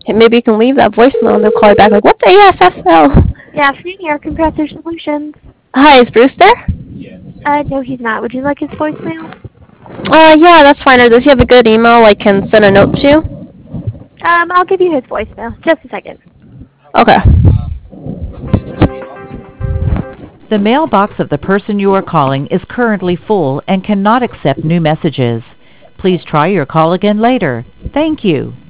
Maybe you can leave that voicemail and they'll call you back like, what the ESFL? Yeah, afternoon here, Compressor Solutions. Hi, is Bruce there? No, he's not. Would you like his voicemail? Yeah, that's fine. Or does he have a good email I can send a note to? I'll give you his voicemail. Just a second. Okay. The mailbox of the person you are calling is currently full and cannot accept new messages. Please try your call again later. Thank you.